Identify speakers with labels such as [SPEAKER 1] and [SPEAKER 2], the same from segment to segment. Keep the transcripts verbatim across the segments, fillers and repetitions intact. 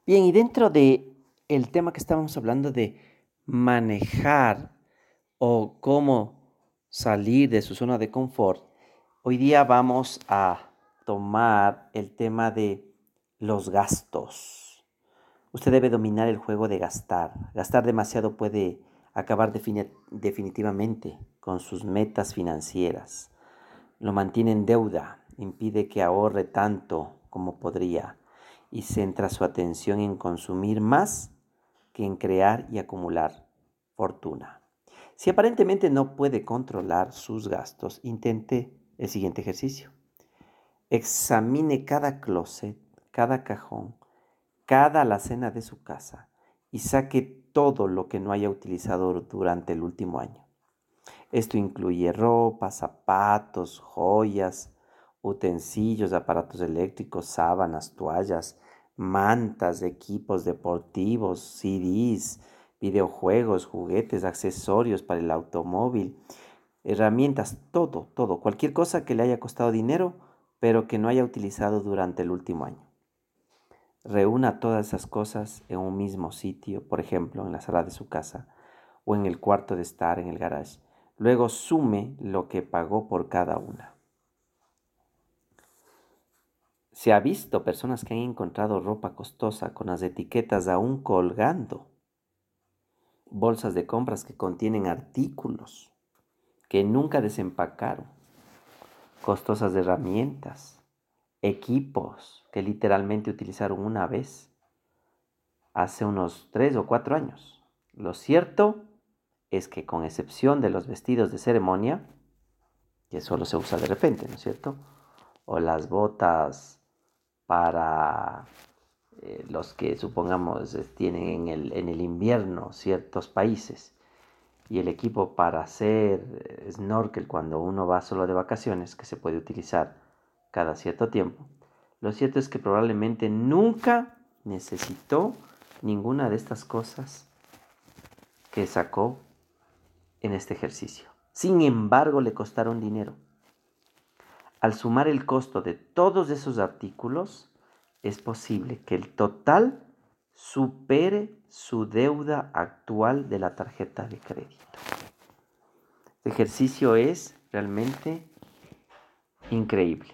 [SPEAKER 1] Bien, y dentro de el tema que estábamos hablando de manejar o cómo salir de su zona de confort, hoy día vamos a tomar el tema de los gastos. Usted debe dominar el juego de gastar. Gastar demasiado puede acabar defini- definitivamente con sus metas financieras. Lo mantiene en deuda, impide que ahorre tanto como podría y centra su atención en consumir más que en crear y acumular fortuna. Si aparentemente no puede controlar sus gastos, intente el siguiente ejercicio. Examine cada closet, cada cajón, cada alacena de su casa y saque todo lo que no haya utilizado durante el último año. Esto incluye ropa, zapatos, joyas, utensilios, aparatos eléctricos, sábanas, toallas, mantas, equipos deportivos, C Ds, videojuegos, juguetes, accesorios para el automóvil, herramientas, todo, todo, cualquier cosa que le haya costado dinero, pero que no haya utilizado durante el último año. Reúna todas esas cosas en un mismo sitio, por ejemplo, en la sala de su casa o en el cuarto de estar en el garage. Luego sume lo que pagó por cada una. Se ha visto personas que han encontrado ropa costosa con las etiquetas aún colgando, bolsas de compras que contienen artículos que nunca desempacaron, costosas herramientas, equipos que literalmente utilizaron una vez hace unos tres o cuatro años. Lo cierto es que, con excepción de los vestidos de ceremonia, que solo se usa de repente, ¿no es cierto? O las botas para eh, los que supongamos eh, tienen en el, en el invierno ciertos países, y el equipo para hacer eh, snorkel cuando uno va solo de vacaciones, que se puede utilizar cada cierto tiempo. Lo cierto es que probablemente nunca necesitó ninguna de estas cosas que sacó en este ejercicio. Sin embargo, le costaron dinero. Al sumar el costo de todos esos artículos, es posible que el total supere su deuda actual de la tarjeta de crédito. Este ejercicio es realmente increíble.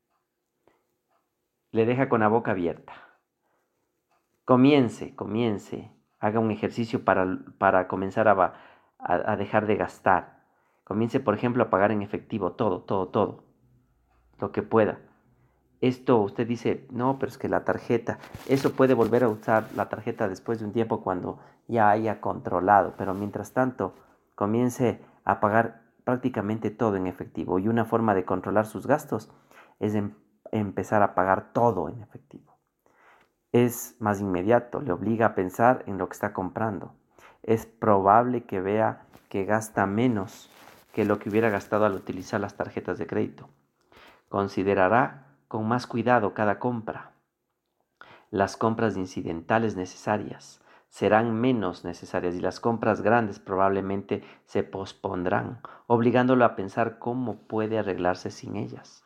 [SPEAKER 1] Le deja con la boca abierta. Comience, comience. Haga un ejercicio para, para comenzar a, a, a dejar de gastar. Comience, por ejemplo, a pagar en efectivo todo, todo, todo. Lo que pueda. Esto usted dice, no, pero es que la tarjeta, eso puede volver a usar la tarjeta después de un tiempo cuando ya haya controlado, pero mientras tanto comience a pagar prácticamente todo en efectivo, y una forma de controlar sus gastos es em- empezar a pagar todo en efectivo. Es más inmediato, le obliga a pensar en lo que está comprando. Es probable que vea que gasta menos que lo que hubiera gastado al utilizar las tarjetas de crédito. Considerará con más cuidado cada compra. Las compras incidentales necesarias serán menos necesarias y las compras grandes probablemente se pospondrán, obligándolo a pensar cómo puede arreglarse sin ellas.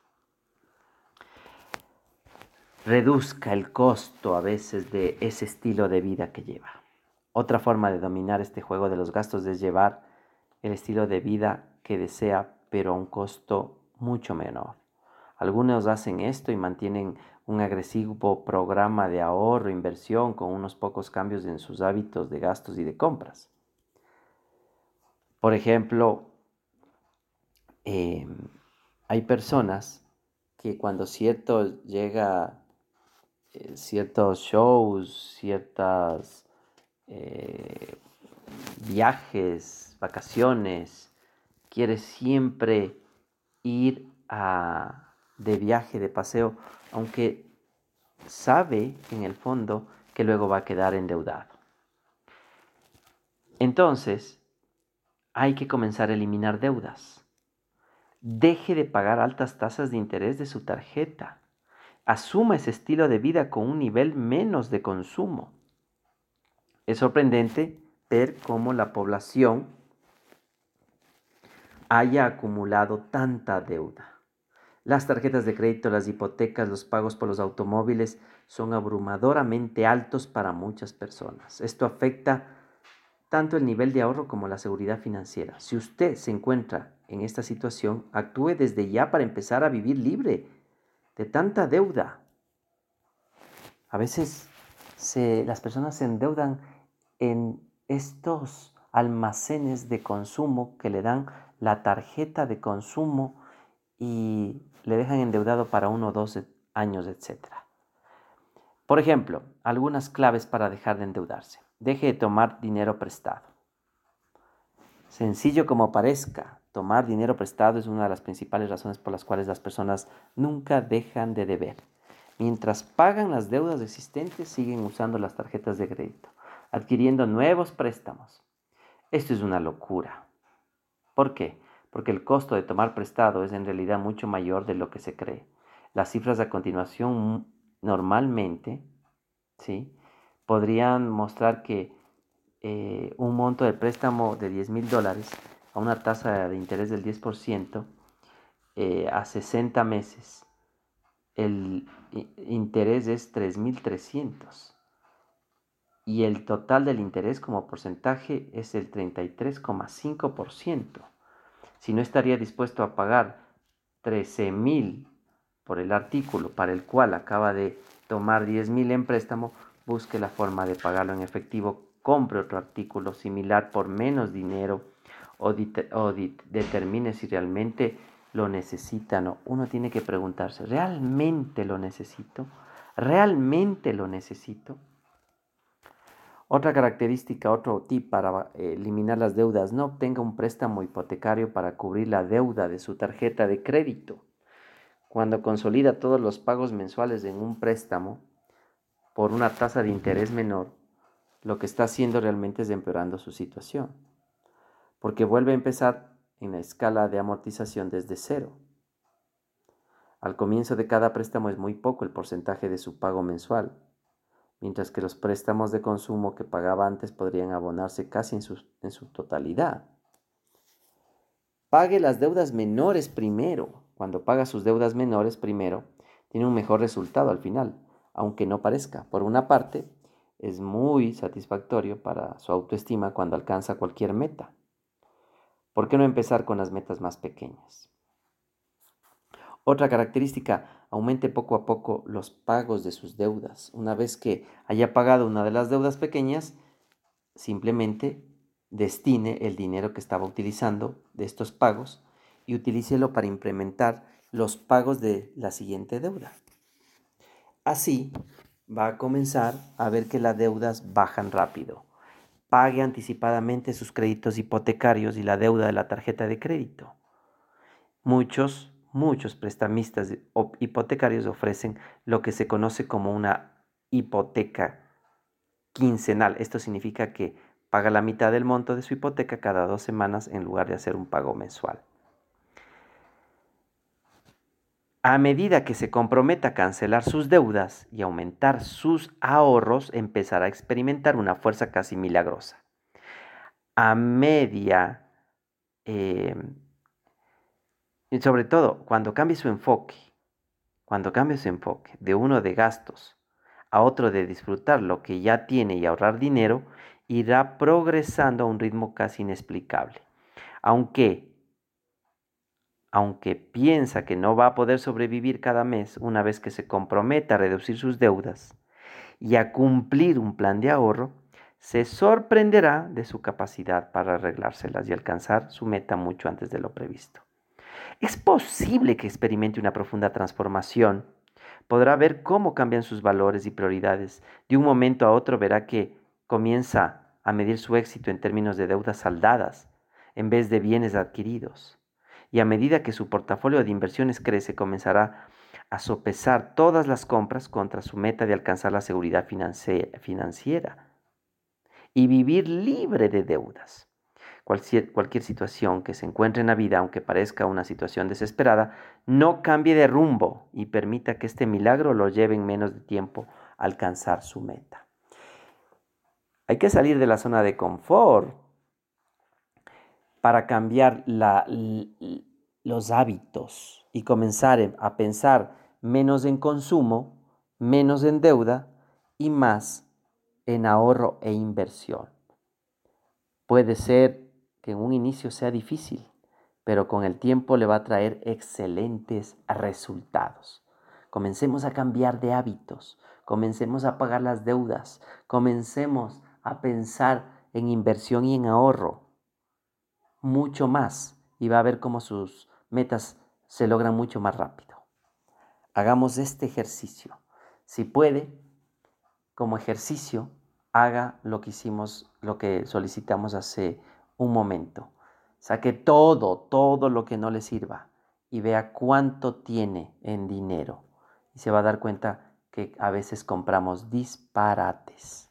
[SPEAKER 1] Reduzca el costo a veces de ese estilo de vida que lleva. Otra forma de dominar este juego de los gastos es llevar el estilo de vida que desea, pero a un costo mucho menor. Algunos hacen esto y mantienen un agresivo programa de ahorro e inversión con unos pocos cambios en sus hábitos de gastos y de compras. Por ejemplo, eh, hay personas que cuando cierto llega eh, ciertos shows, ciertas eh, viajes, vacaciones, quiere siempre ir a, de viaje, de paseo, aunque sabe en el fondo que luego va a quedar endeudado. Entonces, hay que comenzar a eliminar deudas. Deje de pagar altas tasas de interés de su tarjeta. Asuma ese estilo de vida con un nivel menos de consumo. Es sorprendente ver cómo la población haya acumulado tanta deuda. Las tarjetas de crédito, las hipotecas, los pagos por los automóviles son abrumadoramente altos para muchas personas. Esto afecta tanto el nivel de ahorro como la seguridad financiera. Si usted se encuentra en esta situación, actúe desde ya para empezar a vivir libre de tanta deuda. A veces se, las personas se endeudan en estos almacenes de consumo que le dan la tarjeta de consumo y le dejan endeudado para uno o dos años, etcétera. Por ejemplo, algunas claves para dejar de endeudarse. Deje de tomar dinero prestado. Sencillo como parezca, tomar dinero prestado es una de las principales razones por las cuales las personas nunca dejan de deber. Mientras pagan las deudas existentes, siguen usando las tarjetas de crédito, adquiriendo nuevos préstamos. Esto es una locura. ¿Por qué? Porque el costo de tomar prestado es en realidad mucho mayor de lo que se cree. Las cifras a continuación normalmente, ¿sí?, podrían mostrar que eh, un monto de préstamo de diez mil dólares a una tasa de interés del diez por ciento eh, a sesenta meses, el interés es tres mil trescientos y el total del interés como porcentaje es el treinta y tres coma cinco por ciento. Si no estaría dispuesto a pagar trece mil por el artículo para el cual acaba de tomar diez mil en préstamo, busque la forma de pagarlo en efectivo, compre otro artículo similar por menos dinero o, de, o de, determine si realmente lo necesita o no. Uno tiene que preguntarse, ¿realmente lo necesito? ¿Realmente lo necesito? Otra característica, otro tip para eliminar las deudas: no obtenga un préstamo hipotecario para cubrir la deuda de su tarjeta de crédito. Cuando consolida todos los pagos mensuales en un préstamo por una tasa de interés menor, lo que está haciendo realmente es empeorando su situación, porque vuelve a empezar en la escala de amortización desde cero. Al comienzo de cada préstamo es muy poco el porcentaje de su pago mensual, mientras que los préstamos de consumo que pagaba antes podrían abonarse casi en su, en su totalidad. Pague las deudas menores primero. Cuando paga sus deudas menores primero, tiene un mejor resultado al final, aunque no parezca. Por una parte, es muy satisfactorio para su autoestima cuando alcanza cualquier meta. ¿Por qué no empezar con las metas más pequeñas? Otra característica: aumente poco a poco los pagos de sus deudas. Una vez que haya pagado una de las deudas pequeñas, simplemente destine el dinero que estaba utilizando de estos pagos y utilícelo para implementar los pagos de la siguiente deuda. Así va a comenzar a ver que las deudas bajan rápido. Pague anticipadamente sus créditos hipotecarios y la deuda de la tarjeta de crédito. Muchos, muchos prestamistas hipotecarios ofrecen lo que se conoce como una hipoteca quincenal. Esto significa que paga la mitad del monto de su hipoteca cada dos semanas en lugar de hacer un pago mensual. A medida que se comprometa a cancelar sus deudas y aumentar sus ahorros, empezará a experimentar una fuerza casi milagrosa. A media, eh, y sobre todo cuando cambie su enfoque, cuando cambie su enfoque de uno de gastos a otro de disfrutar lo que ya tiene y ahorrar dinero, irá progresando a un ritmo casi inexplicable. Aunque, aunque piensa que no va a poder sobrevivir cada mes, una vez que se comprometa a reducir sus deudas y a cumplir un plan de ahorro, se sorprenderá de su capacidad para arreglárselas y alcanzar su meta mucho antes de lo previsto. Es posible que experimente una profunda transformación. Podrá ver cómo cambian sus valores y prioridades. De un momento a otro verá que comienza a medir su éxito en términos de deudas saldadas en vez de bienes adquiridos. Y a medida que su portafolio de inversiones crece, comenzará a sopesar todas las compras contra su meta de alcanzar la seguridad financiera y vivir libre de deudas. Cualquier, cualquier situación que se encuentre en la vida, aunque parezca una situación desesperada, no cambie de rumbo y permita que este milagro lo lleve en menos de tiempo a alcanzar su meta. Hay que salir de la zona de confort para cambiar la, los hábitos y comenzar a pensar menos en consumo menos en deuda y más en ahorro e inversión. Puede ser que en un inicio sea difícil, pero con el tiempo le va a traer excelentes resultados. Comencemos a cambiar de hábitos, comencemos a pagar las deudas, comencemos a pensar en inversión y en ahorro mucho más y va a ver cómo sus metas se logran mucho más rápido. Hagamos este ejercicio. Si puede, como ejercicio, haga lo que hicimos, lo que solicitamos hace un momento. Saque todo, todo lo que no le sirva y vea cuánto tiene en dinero. Y se va a dar cuenta que a veces compramos disparates.